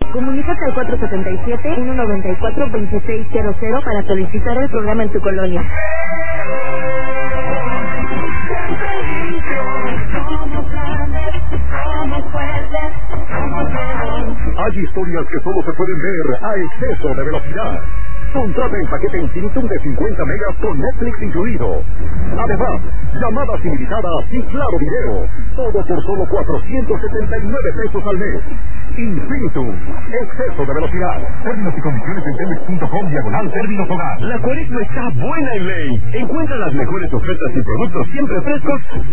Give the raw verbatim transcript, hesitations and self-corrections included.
Comunícate al cuatro siete siete, uno nueve cuatro, dos seis cero cero para solicitar el programa en tu colonia. Hay historias que solo se pueden ver a exceso de velocidad. Contrata el paquete Infinitum de cincuenta megas con Netflix incluido. Además, llamadas ilimitadas y claro video. Todo por solo cuatrocientos setenta y nueve pesos al mes. Infinitum, exceso de velocidad. Términos y condiciones en telmex punto com diagonal términos hogar. La cuaresma está buena en Ley. Encuentra las mejores ofertas y productos siempre frescos